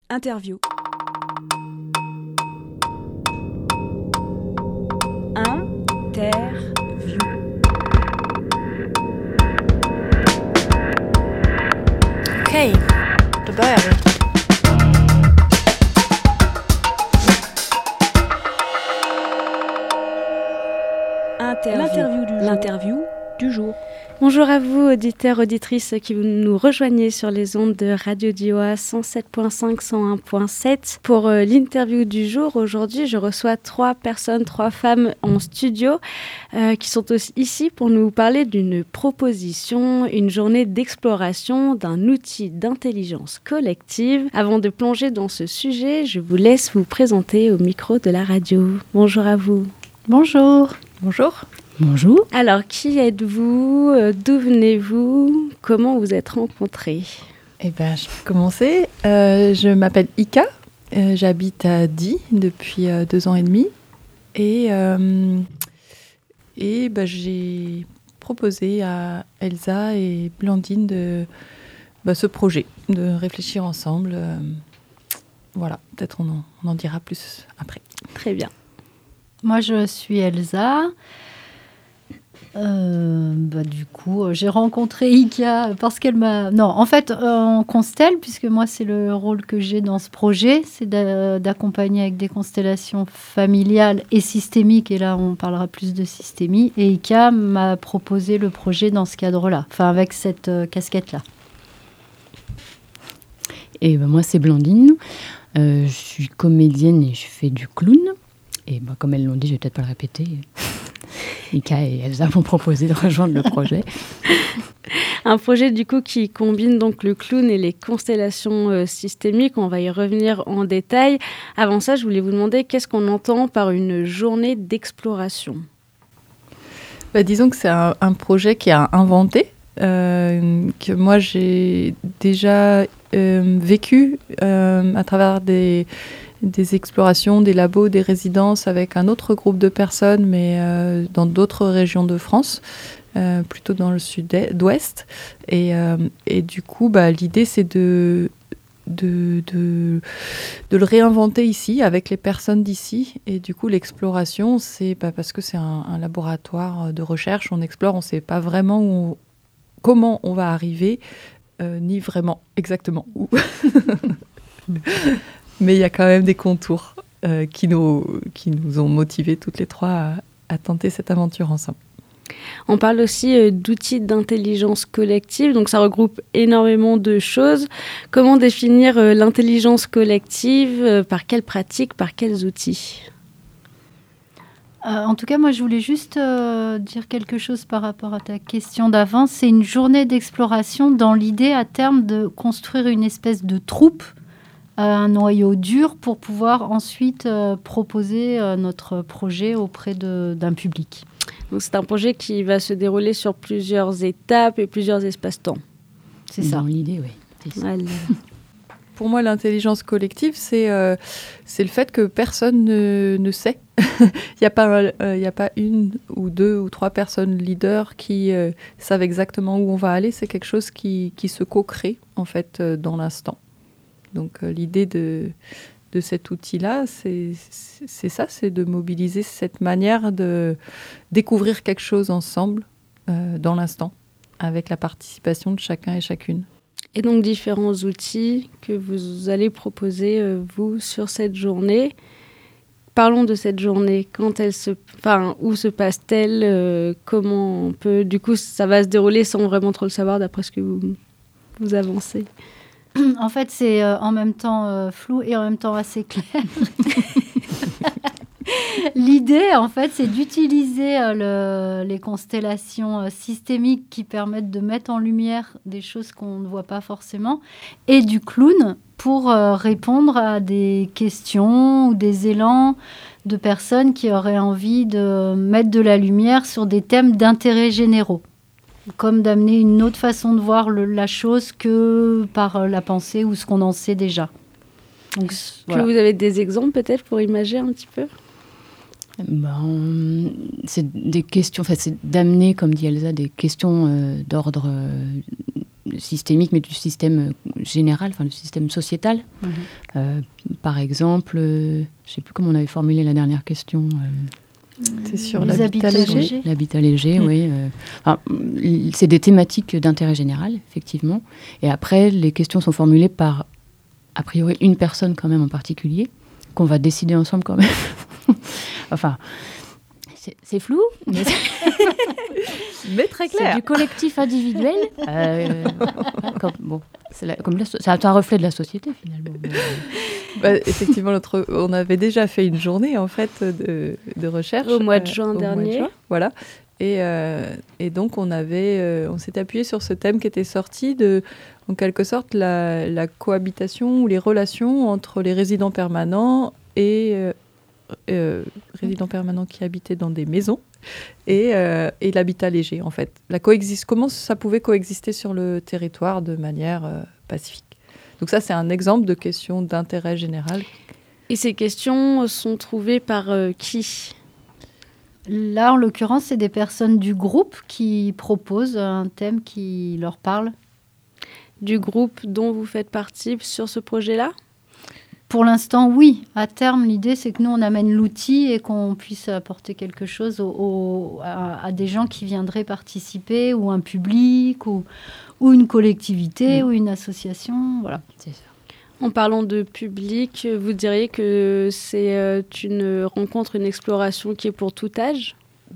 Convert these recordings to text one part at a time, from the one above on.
Interview. Interview. Okej, då börjar vi. L'interview du jour. Bonjour à vous, auditeurs, auditrices qui nous rejoignez sur les ondes de Radio Dioa 107.5, 101.7. Pour l'interview du jour, aujourd'hui, je reçois trois femmes en studio qui sont aussi ici pour nous parler d'une proposition, une journée d'exploration d'un outil d'intelligence collective. Avant de plonger dans ce sujet, je vous laisse vous présenter au micro de la radio. Bonjour à vous. Bonjour. Bonjour. Bonjour. Alors, qui êtes-vous? D'où venez-vous? Comment vous êtes rencontrés? Je vais commencer. Je m'appelle Ika. J'habite à Die depuis 2 ans et demi. Et j'ai proposé à Elsa et Blandine ce projet, de réfléchir ensemble. Voilà, peut-être on en dira plus après. Très bien. Moi, je suis Elsa. Du coup, j'ai rencontré Ika parce qu'elle m'a... Non, en fait, on constelle, puisque moi, c'est le rôle que j'ai dans ce projet, c'est d'accompagner avec des constellations familiales et systémiques, et là, on parlera plus de systémie, et Ika m'a proposé le projet dans ce cadre-là, enfin, avec cette casquette-là. Et moi, c'est Blandine. Je suis comédienne et je fais du clown. Et comme elles l'ont dit, je ne vais peut-être pas le répéter. Ika et Elsa m'ont proposé de rejoindre le projet. Un projet du coup qui combine donc le clown et les constellations systémiques. On va y revenir en détail. Avant ça, je voulais vous demander qu'est-ce qu'on entend par une journée d'exploration? Disons que c'est un projet qui a inventé, que moi j'ai déjà vécu à travers des explorations, des labos, des résidences avec un autre groupe de personnes, mais dans d'autres régions de France, plutôt dans le sud-ouest. Et du coup, l'idée, c'est de le réinventer ici, avec les personnes d'ici. Et du coup, l'exploration, c'est parce que c'est un laboratoire de recherche, on explore, on ne sait pas vraiment comment on va arriver, ni vraiment exactement où. Mais il y a quand même des contours qui nous ont motivés toutes les trois à tenter cette aventure ensemble. On parle aussi d'outils d'intelligence collective, donc ça regroupe énormément de choses. Comment définir l'intelligence collective? Par quelles pratiques, par quels outils? En tout cas, moi, je voulais juste dire quelque chose par rapport à ta question d'avant. C'est une journée d'exploration dans l'idée à terme de construire une espèce de troupe, un noyau dur pour pouvoir ensuite proposer notre projet auprès d'un public. Donc c'est un projet qui va se dérouler sur plusieurs étapes et plusieurs espaces-temps. C'est ça. Dans l'idée, oui. Voilà. Pour moi, l'intelligence collective, c'est le fait que personne ne sait. Il n'y a pas une ou 2 ou 3 personnes leaders qui savent exactement où on va aller. C'est quelque chose qui se co-crée, en fait, dans l'instant. Donc l'idée de cet outil-là, c'est ça, c'est de mobiliser cette manière de découvrir quelque chose ensemble dans l'instant, avec la participation de chacun et chacune. Et donc différents outils que vous allez proposer, vous, sur cette journée. Parlons de cette journée. Où se passe-t-elle? Comment on peut... Du coup, ça va se dérouler sans vraiment trop le savoir, d'après ce que vous avancez. En fait, c'est en même temps flou et en même temps assez clair. L'idée, en fait, c'est d'utiliser les constellations systémiques qui permettent de mettre en lumière des choses qu'on ne voit pas forcément, et du clown pour répondre à des questions ou des élans de personnes qui auraient envie de mettre de la lumière sur des thèmes d'intérêt généraux, comme d'amener une autre façon de voir la chose que par la pensée ou ce qu'on en sait déjà. Donc, voilà. Vous avez des exemples peut-être pour imager un petit peu? C'est des questions, c'est d'amener, comme dit Elsa, des questions d'ordre systémique, mais du système général, enfin, du système sociétal. Par exemple, je ne sais plus comment on avait formulé la dernière question. C'est sur les l'habitat léger. Oui, l'habitat léger, oui. C'est des thématiques d'intérêt général, effectivement. Et après, les questions sont formulées par, a priori, une personne quand même en particulier, qu'on va décider ensemble quand même. Enfin, c'est flou, mais très clair. C'est du collectif individuel. C'est un reflet de la société, finalement. Effectivement, on avait déjà fait une journée en fait de recherche au mois de juin dernier. Voilà. Et donc on s'est appuyé sur ce thème qui était sorti en quelque sorte la cohabitation ou les relations entre les résidents permanents et résidents permanents qui habitaient dans des maisons et l'habitat léger en fait. Comment ça pouvait coexister sur le territoire de manière pacifique. Donc ça, c'est un exemple de questions d'intérêt général. Et ces questions sont trouvées par qui ? Là, en l'occurrence, c'est des personnes du groupe qui proposent un thème qui leur parle. Du groupe dont vous faites partie sur ce projet-là ? Pour l'instant, oui. À terme, l'idée, c'est que nous, on amène l'outil et qu'on puisse apporter quelque chose à des gens qui viendraient participer, ou un public, ou une collectivité, ou une association. Voilà, c'est ça. En parlant de public, vous diriez que c'est une rencontre, une exploration qui est pour tout âge ?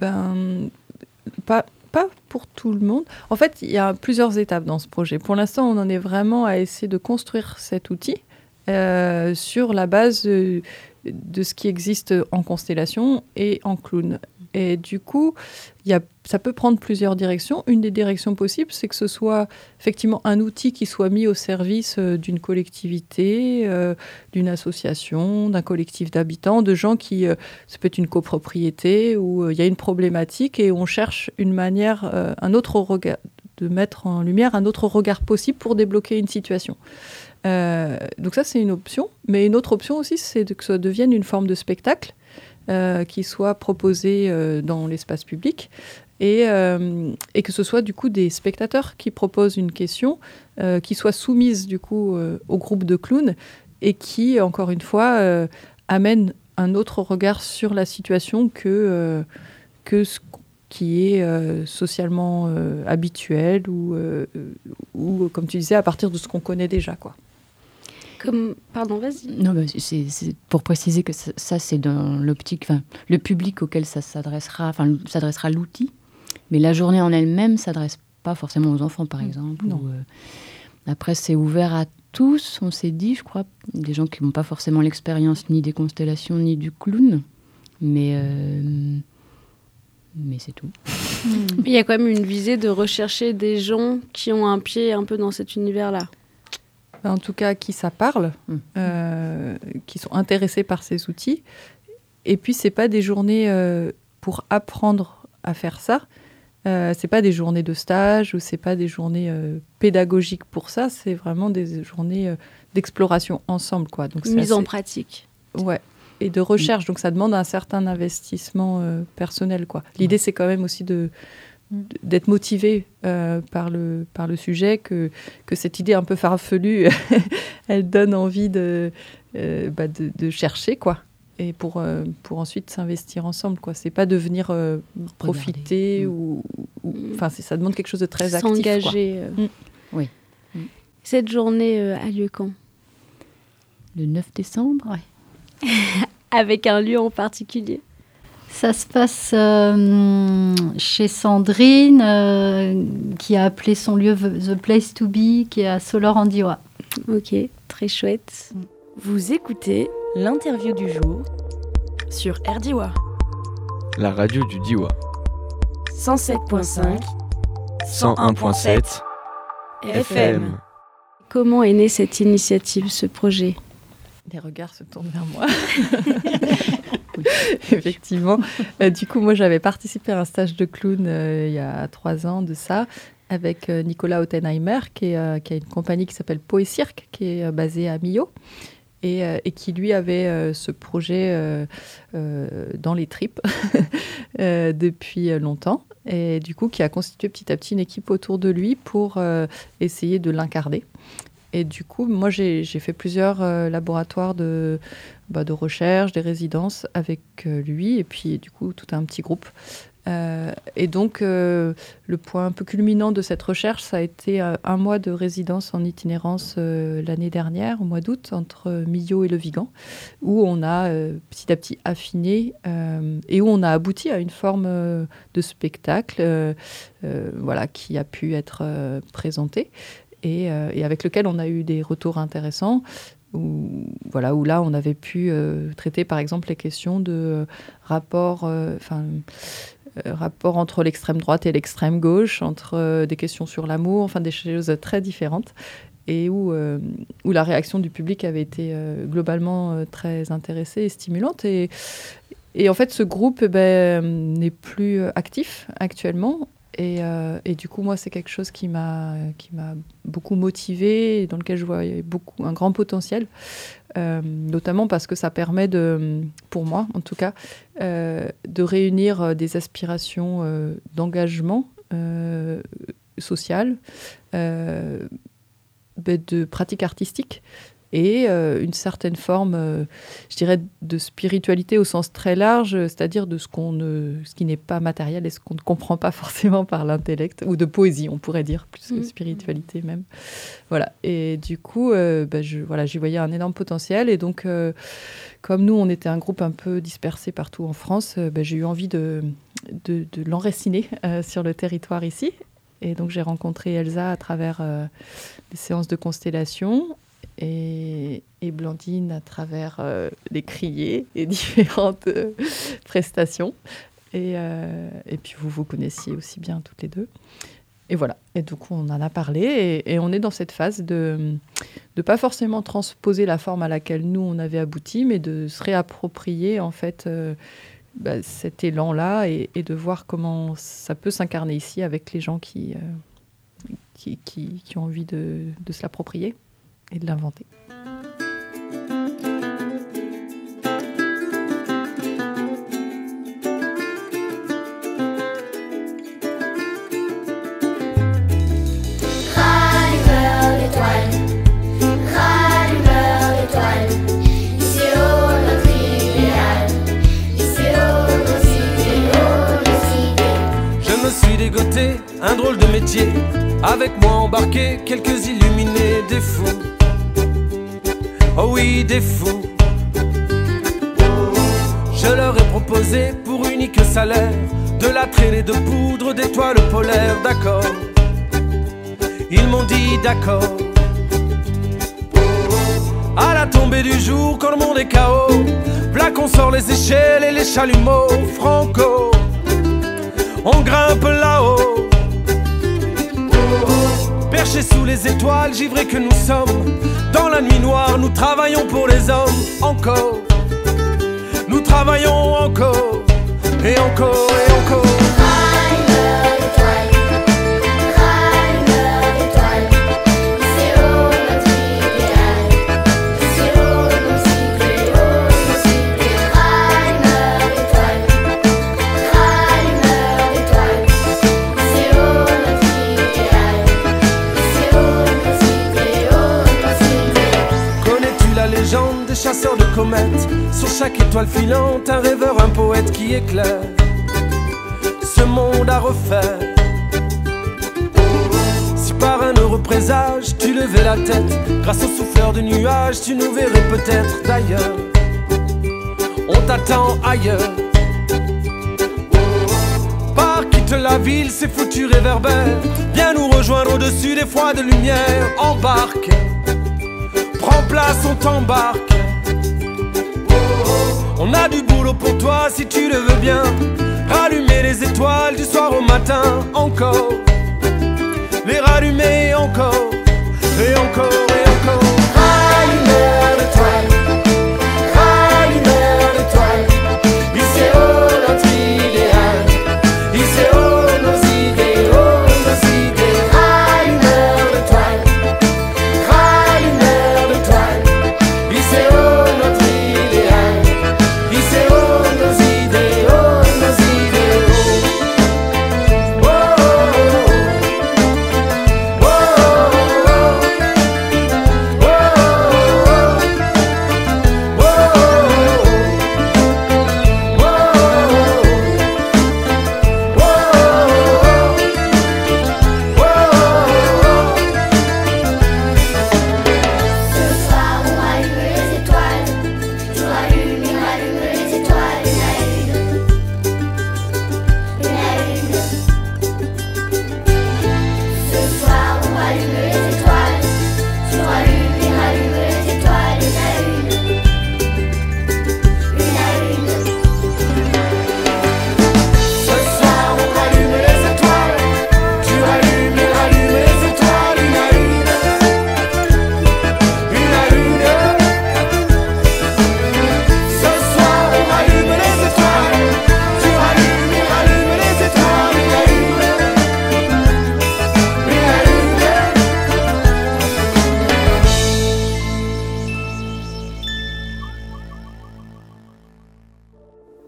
Pas pour tout le monde. En fait, il y a plusieurs étapes dans ce projet. Pour l'instant, on en est vraiment à essayer de construire cet outil sur la base de ce qui existe en constellation et en clown. Et du coup, ça peut prendre plusieurs directions. Une des directions possibles, c'est que ce soit effectivement un outil qui soit mis au service d'une collectivité, d'une association, d'un collectif d'habitants, de gens qui... ça peut être une copropriété où il y a une problématique et on cherche une manière, un autre regard, de mettre en lumière un autre regard possible pour débloquer une situation. Donc ça, c'est une option. Mais une autre option aussi, c'est que ça devienne une forme de spectacle qui soit proposé dans l'espace public et que ce soit du coup des spectateurs qui proposent une question qui soit soumise du coup au groupe de clowns et qui, encore une fois, amène un autre regard sur la situation que ce qui est socialement habituel ou, comme tu disais, à partir de ce qu'on connaît déjà, quoi. Pardon, vas-y. Non, c'est pour préciser que ça c'est dans l'optique, le public auquel ça s'adressera l'outil, mais la journée en elle-même s'adresse pas forcément aux enfants, par exemple. Non. Après, c'est ouvert à tous, on s'est dit, je crois, des gens qui n'ont pas forcément l'expérience ni des constellations ni du clown, mais c'est tout. Il y a quand même une visée de rechercher des gens qui ont un pied un peu dans cet univers-là. En tout cas, qui ça parle, qui sont intéressés par ces outils. Et puis, c'est pas des journées pour apprendre à faire ça. C'est pas des journées de stage ou c'est pas des journées pédagogiques pour ça. C'est vraiment des journées d'exploration ensemble, quoi. Donc, mise en pratique. Ouais. Et de recherche. Donc, ça demande un certain investissement personnel, quoi. L'idée, c'est quand même aussi d'être motivé par le sujet, que cette idée un peu farfelue, elle donne envie de chercher, quoi. Et pour ensuite s'investir ensemble, quoi. C'est pas de venir profiter ça demande quelque chose de très actif. S'engager. Oui. Cette journée a lieu quand ? Le 9 décembre. Ouais. Avec un lieu en particulier ? Ça se passe chez Sandrine, qui a appelé son lieu The Place to Be, qui est à Solor-en-Diois. Ok, très chouette. Vous écoutez l'interview du jour sur RDIWA. La radio du Diois. 107.5, 101.7 FM. Comment est née cette initiative, ce projet ? Les regards se tournent vers moi. Effectivement. Du coup, moi, j'avais participé à un stage de clown il y a 3 ans de ça, avec Nicolas Ottenheimer, qui a une compagnie qui s'appelle Poécirque, qui est basée à Millau. et qui lui avait ce projet dans les tripes depuis longtemps, et du coup qui a constitué petit à petit une équipe autour de lui pour essayer de l'incarner. Et du coup, moi j'ai fait plusieurs laboratoires de recherche, des résidences avec lui, et puis du coup tout un petit groupe. Et donc, le point un peu culminant de cette recherche, ça a été un mois de résidence en itinérance l'année dernière, au mois d'août, entre Millau et Le Vigan, où on a petit à petit affiné et où on a abouti à une forme de spectacle qui a pu être présenté et avec lequel on a eu des retours intéressants. Où là, on avait pu traiter, par exemple, les questions de rapport entre l'extrême droite et l'extrême gauche, entre des questions sur l'amour, enfin des choses très différentes, et où la réaction du public avait été globalement très intéressée et stimulante. Et en fait, ce groupe n'est plus actif actuellement. Et du coup, moi, c'est quelque chose qui m'a beaucoup motivée et dans lequel je voyais un grand potentiel, notamment parce que ça permet pour moi en tout cas, de réunir des aspirations d'engagement social, de pratique artistique, et une certaine forme, je dirais, de spiritualité au sens très large, c'est-à-dire de ce qui n'est pas matériel et ce qu'on ne comprend pas forcément par l'intellect, ou de poésie, on pourrait dire, plus que spiritualité même. Voilà. Et du coup, j'y voyais un énorme potentiel. Et donc, comme nous, on était un groupe un peu dispersé partout en France, j'ai eu envie de l'enraciner sur le territoire ici. Et donc, j'ai rencontré Elsa à travers des séances de constellation. Et Blandine à travers les criers et différentes prestations. Et puis vous connaissiez aussi bien toutes les deux. Et voilà. Et donc on en a parlé et on est dans cette phase de pas forcément transposer la forme à laquelle nous on avait abouti, mais de se réapproprier en fait cet élan-là et de voir comment ça peut s'incarner ici avec les gens qui ont envie de se l'approprier et de l'inventer. Je me suis dégoté, un drôle de métier, avec moi embarqué quelques illuminés, des fous. Oh oui, des fous. Je leur ai proposé pour unique salaire de la traînée de poudre d'étoiles polaires, d'accord. Ils m'ont dit d'accord. À la tombée du jour, quand le monde est KO, v'là qu'on sort les échelles et les chalumeaux, franco. On grimpe là-haut, perchés sous les étoiles, givrés que nous sommes. Dans la nuit noire, nous travaillons pour les hommes. Encore, nous travaillons encore, et encore, et encore. Des chasseurs de comètes, sur chaque étoile filante, un rêveur, un poète qui éclaire ce monde à refaire. Si par un heureux présage tu levais la tête, grâce au souffleur de nuages, tu nous verrais peut-être d'ailleurs. On t'attend ailleurs. Par quitte la ville, ces foutus réverbères, viens nous rejoindre au-dessus des froides lumières. Embarque, prends place, on t'embarque. On a du boulot pour toi si tu le veux bien. Rallumer les étoiles du soir au matin, encore. Les rallumer encore, et encore, et encore. Rallumeur d'étoiles, rallumeur d'étoiles. Il sait haut notre idéal, il sait haut nos idées, oh nos idées. Rallumeur d'étoiles, rallumeur d'étoiles. Il sait haut.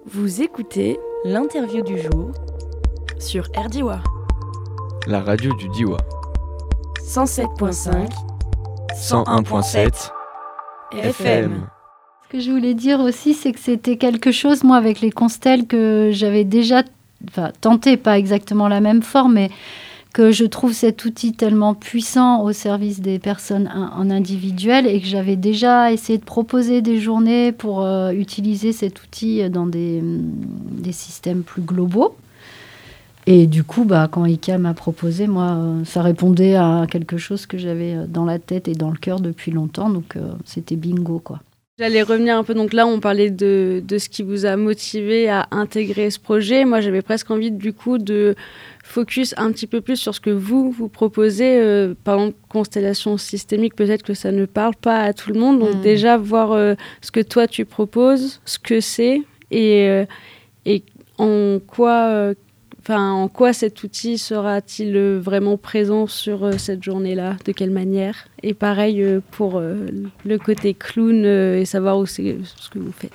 Vous écoutez l'interview du jour sur RDIWA. La radio du Diois. 107.5, 101.7 FM. Ce que je voulais dire aussi, c'est que c'était quelque chose, moi, avec les constelles, que j'avais déjà tenté, pas exactement la même forme, mais que je trouve cet outil tellement puissant au service des personnes en individuel et que j'avais déjà essayé de proposer des journées pour utiliser cet outil dans des systèmes plus globaux. Et du coup, quand Ika m'a proposé, moi, ça répondait à quelque chose que j'avais dans la tête et dans le cœur depuis longtemps. Donc, c'était bingo, quoi. J'allais revenir un peu. Donc là, on parlait de ce qui vous a motivé à intégrer ce projet. Moi, j'avais presque envie, du coup, de focus un petit peu plus sur ce que vous proposez. Par exemple, constellation systémique, peut-être que ça ne parle pas à tout le monde. Donc déjà, voir ce que toi, tu proposes, ce que c'est et en quoi... en quoi cet outil sera-t-il vraiment présent sur cette journée-là? De quelle manière? Et pareil pour le côté clown et savoir où c'est ce que vous faites.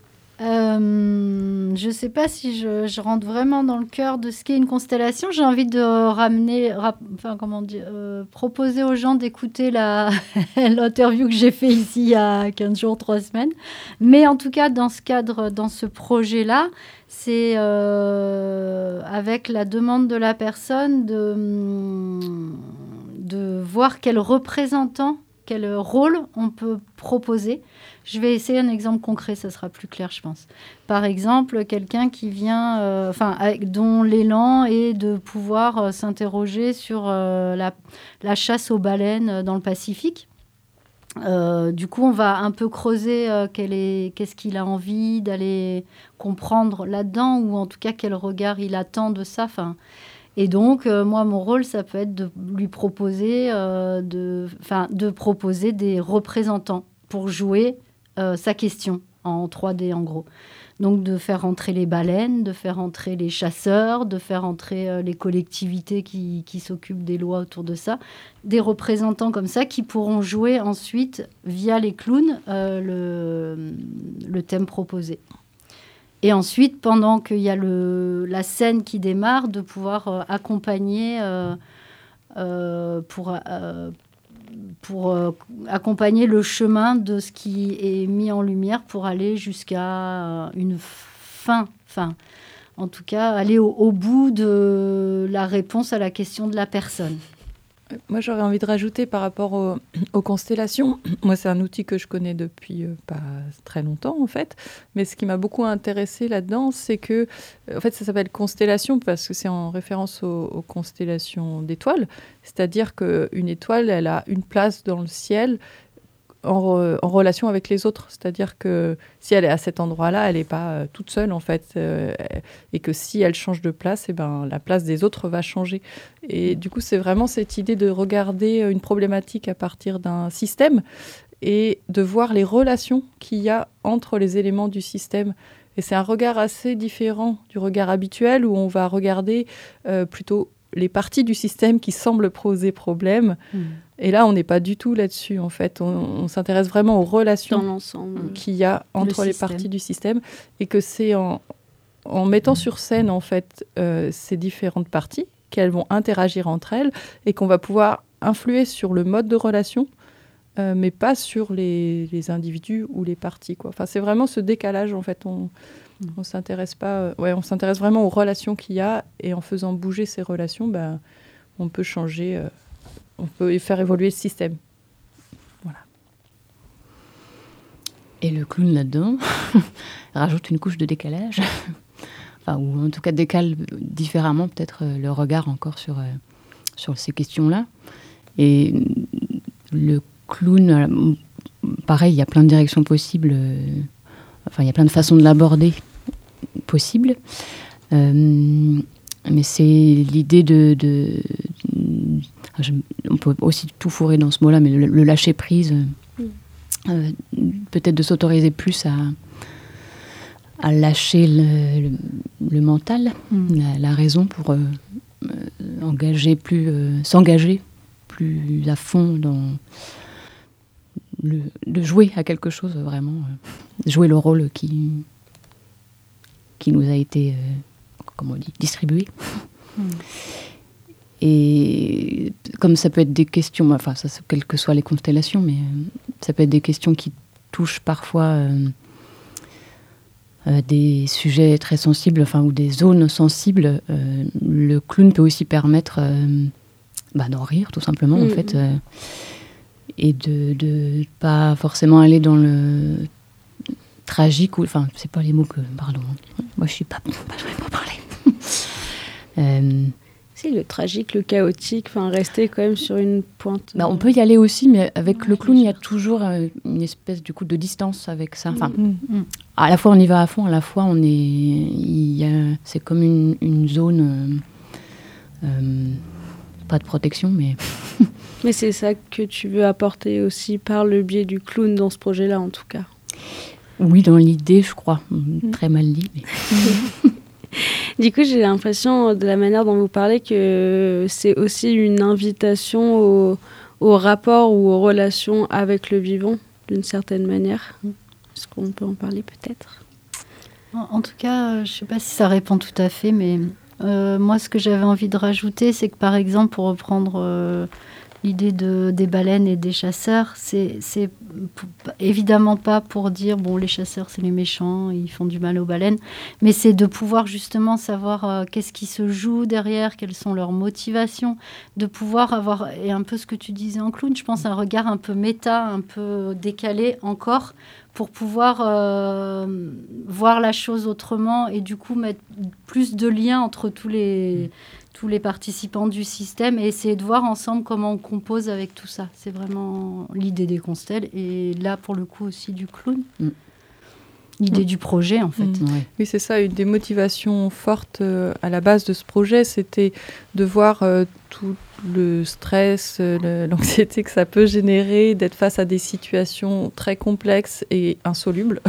Je ne sais pas si je rentre vraiment dans le cœur de ce qu'est une constellation. J'ai envie de proposer aux gens d'écouter l'interview que j'ai fait ici il y a 15 jours, 3 semaines. Mais en tout cas, dans ce cadre, dans ce projet-là, c'est avec la demande de la personne de voir quel représentant, quel rôle on peut proposer. Je vais essayer un exemple concret, ça sera plus clair, je pense. Par exemple, quelqu'un qui vient, dont l'élan est de pouvoir s'interroger sur la chasse aux baleines dans le Pacifique. Du coup, on va un peu creuser qu'est-ce qu'il a envie d'aller comprendre là-dedans, ou en tout cas quel regard il attend de ça. Et donc, moi, mon rôle, ça peut être de lui proposer, de proposer des représentants pour jouer sa question en 3D, en gros. Donc, de faire entrer les baleines, de faire entrer les chasseurs, de faire entrer les collectivités qui s'occupent des lois autour de ça. Des représentants comme ça qui pourront jouer ensuite, via les clowns, le thème proposé. Et ensuite, pendant qu'il y a la scène qui démarre, de pouvoir accompagner pour accompagner le chemin de ce qui est mis en lumière pour aller jusqu'à une fin. En tout cas, aller au bout de la réponse à la question de la personne. Moi, j'aurais envie de rajouter par rapport aux constellations. Moi, c'est un outil que je connais depuis pas très longtemps, en fait. Mais ce qui m'a beaucoup intéressée là-dedans, c'est que, en fait, ça s'appelle constellation parce que c'est en référence aux constellations d'étoiles. C'est-à-dire qu'une étoile, elle a une place dans le ciel en relation avec les autres. C'est-à-dire que si elle est à cet endroit-là, elle n'est pas toute seule, en fait. Et que si elle change de place, la place des autres va changer. Et du coup, c'est vraiment cette idée de regarder une problématique à partir d'un système et de voir les relations qu'il y a entre les éléments du système. Et c'est un regard assez différent du regard habituel où on va regarder plutôt les parties du système qui semblent poser problème. Et là, on n'est pas du tout là-dessus, en fait. On s'intéresse vraiment aux relations dans l'ensemble qu'il y a entre les parties du système. Et que c'est en mettant sur scène, en fait, ces différentes parties, qu'elles vont interagir entre elles et qu'on va pouvoir influer sur le mode de relation, mais pas sur les individus ou les parties, quoi. Enfin, c'est vraiment ce décalage, en fait. On s'intéresse pas... on s'intéresse vraiment aux relations qu'il y a. Et en faisant bouger ces relations, on peut changer... on peut faire évoluer le système. Voilà. Et le clown là-dedans rajoute une couche de décalage, ou en tout cas décale différemment peut-être le regard encore sur ces questions-là. Et le clown, pareil, il y a plein de directions possibles, il y a plein de façons de l'aborder possibles. Mais c'est l'idée on peut aussi tout fourrer dans ce mot-là, mais le lâcher-prise, peut-être de s'autoriser plus à lâcher le mental, la raison pour s'engager plus à fond dans de jouer à quelque chose vraiment, jouer le rôle qui qui nous a été, distribué. Et comme ça peut être des questions, enfin, quelles que soient les constellations, mais ça peut être des questions qui touchent parfois des sujets très sensibles, ou des zones sensibles. Le clown peut aussi permettre d'en rire, tout simplement, en fait, et de pas forcément aller dans le tragique, c'est pas les mots que... Pardon, moi je suis pas... je vais pas parler. C'est le tragique, le chaotique, rester quand même sur une pointe. On peut y aller aussi, mais avec le clown, il y a toujours une espèce du coup de distance avec ça. À la fois on y va à fond, à la fois c'est comme une zone, pas de protection, mais... Mais c'est ça que tu veux apporter aussi par le biais du clown dans ce projet-là, en tout cas. Oui, dans l'idée, je crois. Très mal dit, mais... Du coup, j'ai l'impression, de la manière dont vous parlez, que c'est aussi une invitation au rapport ou aux relations avec le vivant, d'une certaine manière. Est-ce qu'on peut en parler peut-être ? En tout cas, je ne sais pas si ça répond tout à fait, mais moi, ce que j'avais envie de rajouter, c'est que, par exemple, pour reprendre l'idée des baleines et des chasseurs, c'est évidemment pas pour dire les chasseurs c'est les méchants, ils font du mal aux baleines, mais c'est de pouvoir justement savoir qu'est-ce qui se joue derrière, quelles sont leurs motivations, de pouvoir avoir, et un peu ce que tu disais en clown, je pense un regard un peu méta, un peu décalé encore, pour pouvoir voir la chose autrement et du coup mettre plus de liens entre tous les participants du système et essayer de voir ensemble comment on compose avec tout ça. C'est vraiment l'idée des constelles et là, pour le coup, aussi du clown. L'idée du projet, en fait. Oui, c'est ça. Une des motivations fortes à la base de ce projet, c'était de voir tout le stress, l'anxiété que ça peut générer, d'être face à des situations très complexes et insolubles.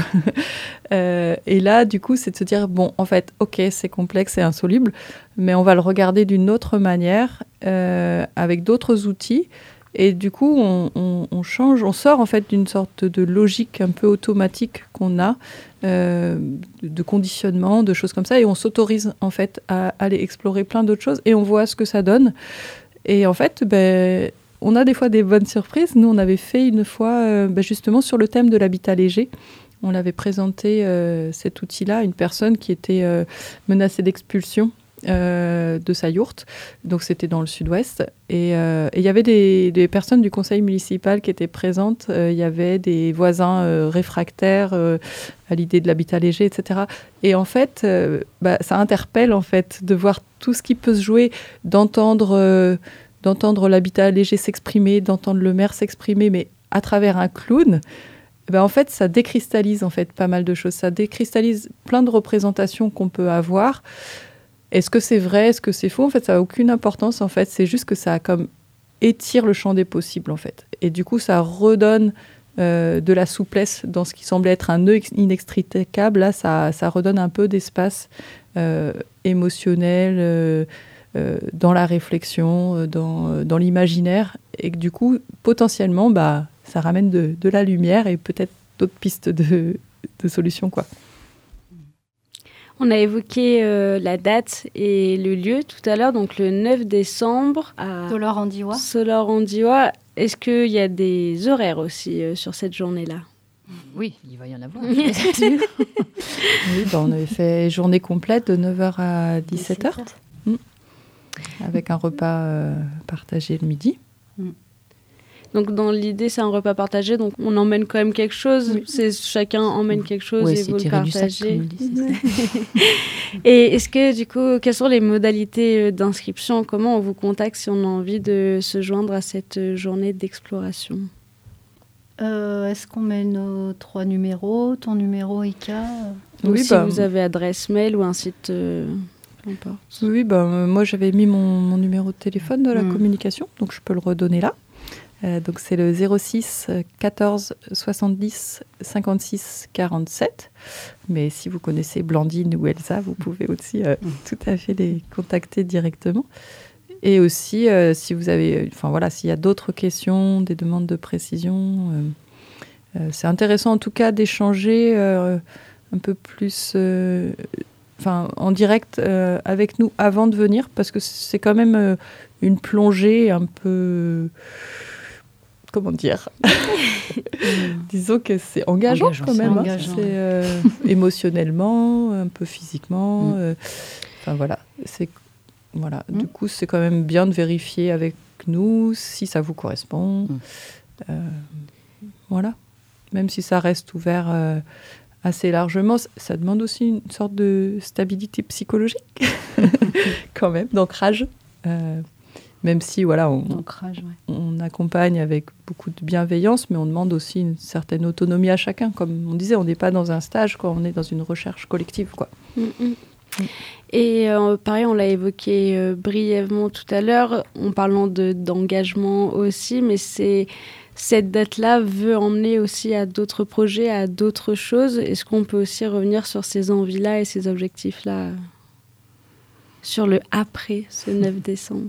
Et là, du coup, c'est de se dire, en fait, ok, c'est complexe et insoluble, mais on va le regarder d'une autre manière, avec d'autres outils. Et du coup, on change, on sort en fait d'une sorte de logique un peu automatique qu'on a, de conditionnement, de choses comme ça, et on s'autorise en fait à aller explorer plein d'autres choses et on voit ce que ça donne. Et en fait, on a des fois des bonnes surprises. Nous, on avait fait une fois justement sur le thème de l'habitat léger. On avait présenté cet outil-là à une personne qui était menacée d'expulsion de sa yourte, donc c'était dans le sud-ouest, et il y avait des personnes du conseil municipal qui étaient présentes, il y avait des voisins réfractaires à l'idée de l'habitat léger, etc. Et en fait, ça interpelle en fait de voir tout ce qui peut se jouer, d'entendre l'habitat léger s'exprimer, d'entendre le maire s'exprimer, mais à travers un clown. En fait, ça décristallise en fait pas mal de choses, ça décristallise plein de représentations qu'on peut avoir. Est-ce que c'est vrai, est-ce que c'est faux ? En fait, ça n'a aucune importance. En fait, c'est juste que ça étire le champ des possibles, en fait. Et du coup, ça redonne de la souplesse dans ce qui semblait être un nœud inextricable. Là, ça redonne un peu d'espace émotionnel dans la réflexion, dans l'imaginaire. Et que, du coup, potentiellement, ça ramène de la lumière et peut-être d'autres pistes de solutions, quoi. On a évoqué la date et le lieu tout à l'heure, donc le 9 décembre à Solor-en-Diois. Est-ce qu'il y a des horaires aussi sur cette journée-là ? Oui, il va y en avoir. Oui, on avait fait journée complète de 9h à 17h, avec un repas partagé le midi. Donc, dans l'idée, c'est un repas partagé, donc on emmène quand même quelque chose. Oui. Chacun emmène quelque chose et vous le partagez. Du sac, comme on dit, Et est-ce que, du coup, quelles sont les modalités d'inscription ? Comment on vous contacte si on a envie de se joindre à cette journée d'exploration ? Est-ce qu'on met nos 3 numéros, ton numéro Ika ? Ou si vous avez adresse mail ou un site... n'importe. Oui, moi j'avais mis mon numéro de téléphone de la communication, donc je peux le redonner là. Donc c'est le 06 14 70 56 47. Mais si vous connaissez Blandine ou Elsa, vous pouvez aussi tout à fait les contacter directement. Et aussi, si vous avez, s'il y a d'autres questions, des demandes de précision, c'est intéressant en tout cas d'échanger un peu plus en direct avec nous avant de venir, parce que c'est quand même une plongée un peu... Comment dire Disons que c'est engageant quand même. Engageant. C'est émotionnellement, un peu physiquement. Voilà. Du coup, c'est quand même bien de vérifier avec nous si ça vous correspond. Voilà. Même si ça reste ouvert assez largement, ça demande aussi une sorte de stabilité psychologique, quand même, d'ancrage. Même si, on accompagne avec beaucoup de bienveillance, mais on demande aussi une certaine autonomie à chacun. Comme on disait, on n'est pas dans un stage, quoi, on est dans une recherche collective, quoi. Et pareil, on l'a évoqué brièvement tout à l'heure, en parlant d'engagement aussi, mais cette date-là veut emmener aussi à d'autres projets, à d'autres choses. Est-ce qu'on peut aussi revenir sur ces envies-là et ces objectifs-là sur le après ce 9 décembre?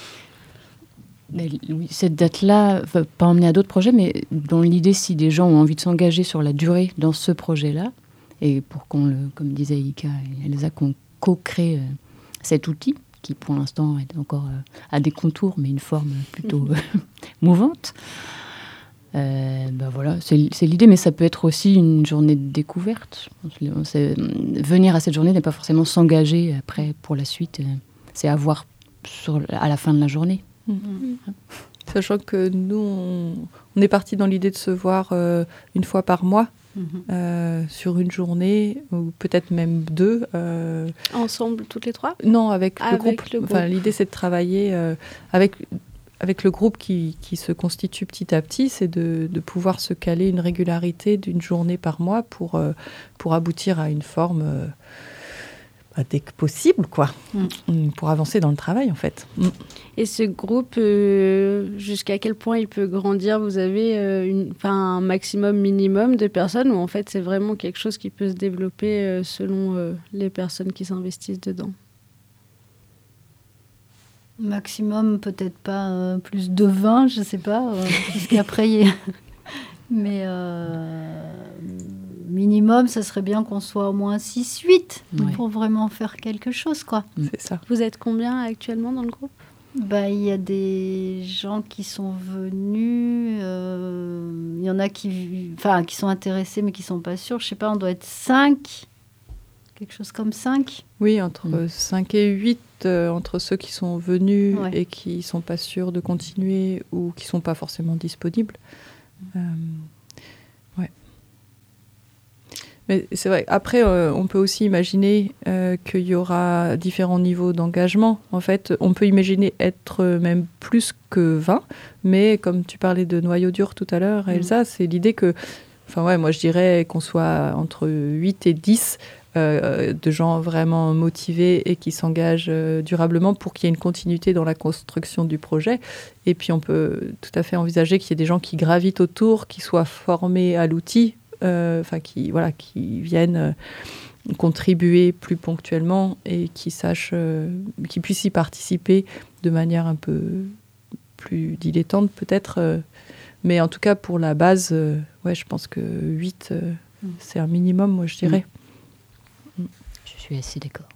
Oui, cette date-là va pas emmener à d'autres projets, mais dans l'idée, si des gens ont envie de s'engager sur la durée dans ce projet-là, et pour comme disait Ika et Elsa, qu'on co-crée cet outil, qui pour l'instant est encore à des contours, mais une forme plutôt mouvante, voilà, c'est l'idée, mais ça peut être aussi une journée de découverte. Venir à cette journée n'est pas forcément s'engager après pour la suite, c'est à voir à la fin de la journée. Sachant que nous, on est parti dans l'idée de se voir une fois par mois, sur une journée, ou peut-être même 2. Ensemble, toutes les 3 ? Non, avec le groupe. L'idée, c'est de travailler avec le groupe qui se constitue petit à petit, c'est de pouvoir se caler une régularité d'une journée par mois pour aboutir à une forme... dès que possible, quoi, pour avancer dans le travail, en fait. Et ce groupe, jusqu'à quel point il peut grandir ? Vous avez un maximum, minimum de personnes, ou en fait, c'est vraiment quelque chose qui peut se développer selon les personnes qui s'investissent dedans ? Maximum, peut-être pas plus de 20, je sais pas, parce qu'après, mais... minimum, ça serait bien qu'on soit au moins 6-8 pour vraiment faire quelque chose, quoi. C'est ça. Vous êtes combien actuellement dans le groupe ? Il y a des gens qui sont venus, il y en a qui sont intéressés mais qui sont pas sûrs. Je sais pas, on doit être 5, quelque chose comme 5. Oui, entre 5 et 8, entre ceux qui sont venus et qui sont pas sûrs de continuer ou qui sont pas forcément disponibles. Mais c'est vrai, après, on peut aussi imaginer qu'il y aura différents niveaux d'engagement. En fait, on peut imaginer être même plus que 20, mais comme tu parlais de noyau dur tout à l'heure, Elsa, c'est l'idée que... moi, je dirais qu'on soit entre 8 et 10 de gens vraiment motivés et qui s'engagent durablement pour qu'il y ait une continuité dans la construction du projet. Et puis, on peut tout à fait envisager qu'il y ait des gens qui gravitent autour, qui soient formés à l'outil, qui viennent contribuer plus ponctuellement et qui puissent y participer de manière un peu plus dilettante peut-être. Mais en tout cas, pour la base, je pense que 8, c'est un minimum, moi je dirais. Je suis assez d'accord.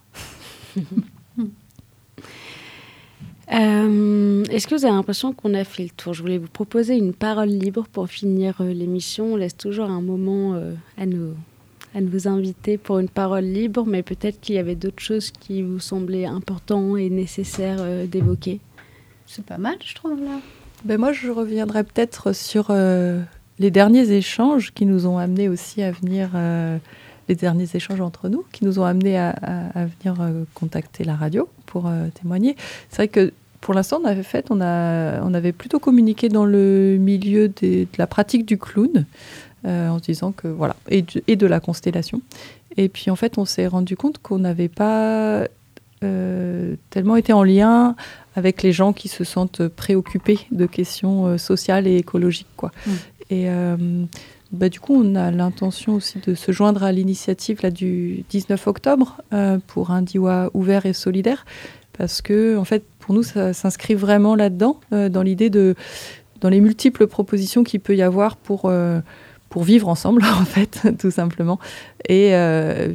Est-ce que vous avez l'impression qu'on a fait le tour ? Je voulais vous proposer une parole libre pour finir l'émission. On laisse toujours un moment à nos invités pour une parole libre, mais peut-être qu'il y avait d'autres choses qui vous semblaient importantes et nécessaires d'évoquer. C'est pas mal, je trouve, là. Moi, je reviendrai peut-être sur les derniers échanges qui nous ont amenés aussi à venir... les derniers échanges entre nous, qui nous ont amenés à venir contacter la radio pour témoigner. C'est vrai que pour l'instant, on avait plutôt communiqué dans le milieu de la pratique du clown, en se disant que voilà, et de la constellation. Et puis en fait, on s'est rendu compte qu'on n'avait pas tellement été en lien avec les gens qui se sentent préoccupés de questions sociales et écologiques, quoi. Et du coup, on a l'intention aussi de se joindre à l'initiative du 19 octobre pour un DIWA ouvert et solidaire, parce que, en fait, pour nous, ça s'inscrit vraiment là-dedans, dans l'idée dans les multiples propositions qu'il peut y avoir pour vivre ensemble, en fait, tout simplement. Et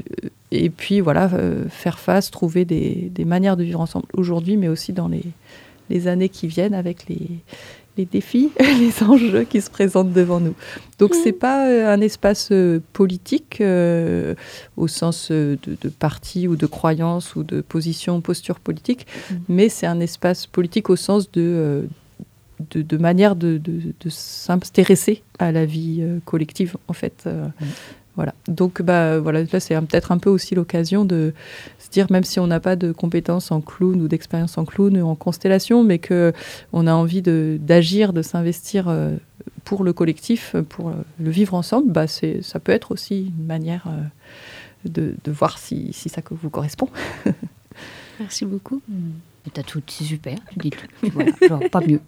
Et puis voilà, faire face, trouver des manières de vivre ensemble aujourd'hui, mais aussi dans les années qui viennent avec les défis, les enjeux qui se présentent devant nous. Donc c'est pas un espace politique au sens de parti ou de croyance ou de posture politique, mais c'est un espace politique au sens de manière de s'intéresser à la vie collective, en fait. Voilà. Donc, voilà, là, c'est peut-être un peu aussi l'occasion de se dire, même si on n'a pas de compétences en clown ou d'expérience en clown ou en constellation, mais qu'on a envie d'agir, de s'investir pour le collectif, pour le vivre ensemble, ça peut être aussi une manière de voir si ça vous correspond. Merci beaucoup. T'as tout, c'est super, tu dis tout. Voilà, genre, pas mieux.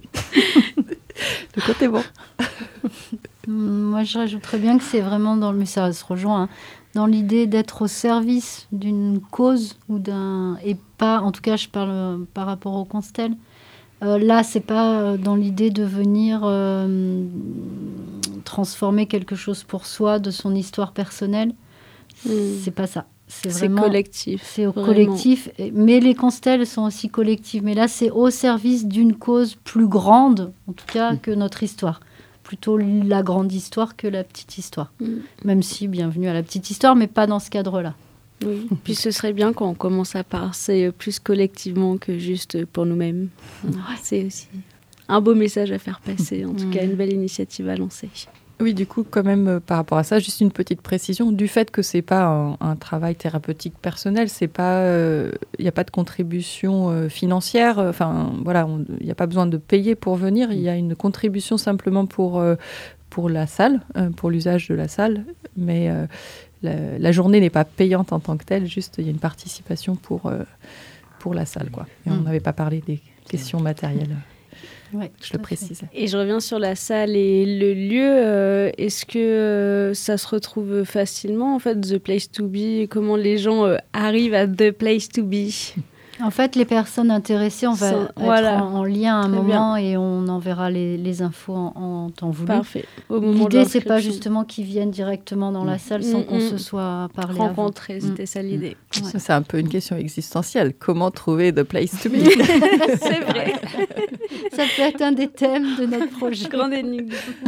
Le côté bon. Moi, je rajouterais bien que c'est vraiment mais ça se rejoint, dans l'idée d'être au service d'une cause et pas, en tout cas, je parle par rapport au Constel. Là, c'est pas dans l'idée de venir transformer quelque chose pour soi, de son histoire personnelle. C'est pas ça. C'est vraiment collectif. C'est au collectif, mais les constelles sont aussi collectives. Mais là, c'est au service d'une cause plus grande, en tout cas, que notre histoire. Plutôt la grande histoire que la petite histoire. Même si, bienvenue à la petite histoire, mais pas dans ce cadre-là. Oui. Puis ce serait bien quand on commence à penser plus collectivement que juste pour nous-mêmes. C'est aussi un beau message à faire passer, en tout cas une belle initiative à lancer. Oui, du coup, quand même, par rapport à ça, juste une petite précision. Du fait que ce n'est pas un travail thérapeutique personnel, il n'y a pas de contribution financière. Enfin, voilà, il n'y a pas besoin de payer pour venir. Il y a une contribution simplement pour la salle, pour l'usage de la salle. Mais la journée n'est pas payante en tant que telle. Juste, il y a une participation pour la salle, quoi. Et on n'avait pas parlé des questions matérielles. Ouais, je le précise. Et je reviens sur la salle et le lieu. Est-ce que ça se retrouve facilement, en fait, The Place to Be? Comment les gens arrivent à The Place to Be? En fait, les personnes intéressées, on va être en lien à un moment et on enverra les infos en temps voulu. Parfait. L'idée, c'est pas justement qu'ils viennent directement dans la salle sans qu'on se soit parlé rencontré, avant. c'était ça l'idée. Ouais. Ça, c'est un peu une question existentielle. Comment trouver The Place to Be? C'est vrai. Ça peut être un des thèmes de notre projet. Grande énigme.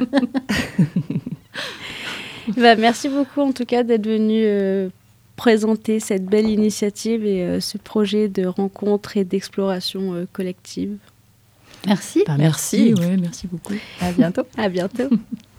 Merci beaucoup en tout cas d'être venu présenter cette belle initiative et ce projet de rencontre et d'exploration collective. Merci. Merci, ouais, merci beaucoup. À bientôt. À bientôt.